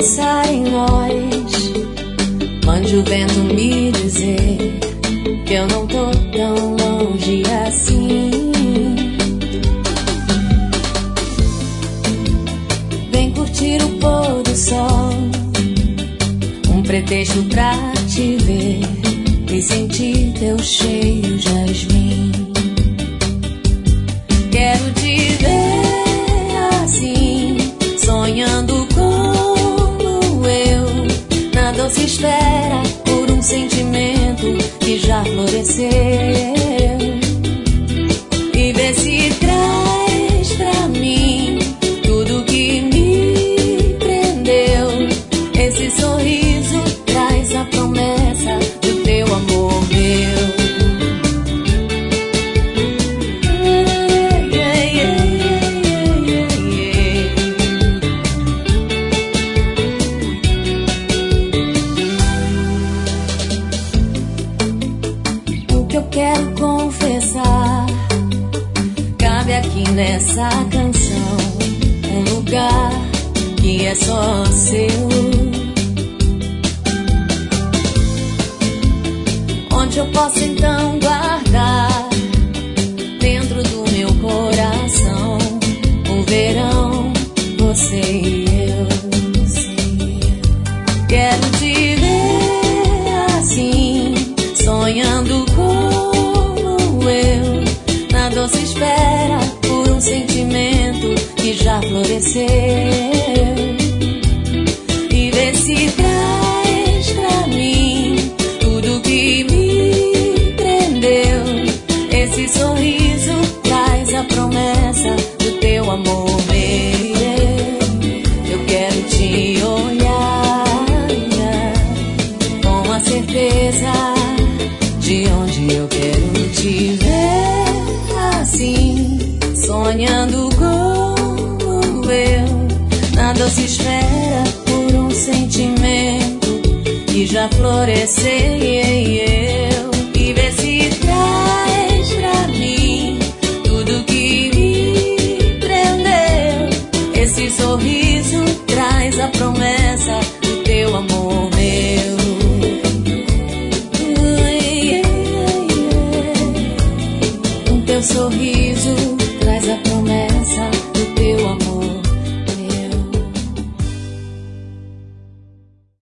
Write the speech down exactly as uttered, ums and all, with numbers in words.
pensar em nós, mande o vento me dizer que eu não tô tão longe assim. Vem curtir o pôr do sol, um pretexto pra te ver e sentir teu cheiro jasmim. Quero te ver assim, sonhando como eu, na doce espera por um sentimento que já floresceu. E vê se traz pra mim tudo que me prendeu. Esse sorriso traz a promessa do teu amor meu. Quero confessar, cabe aqui nessa canção um lugar que é só seu, onde eu posso então guardar dentro do meu coração o verão, você e eu. Quero te ver assim, sonhando com doce espera por um sentimento que já floresceu. E vê se traz pra mim tudo que me prendeu. Esse sorriso traz a promessa do teu amor meu. Eu quero te olhar com a certeza de onde eu quero te ver. Assim, sonhando como eu, na doce espera por um sentimento que já floresceu. E vê se traz pra mim tudo que me prendeu. Esse sorriso traz a promessa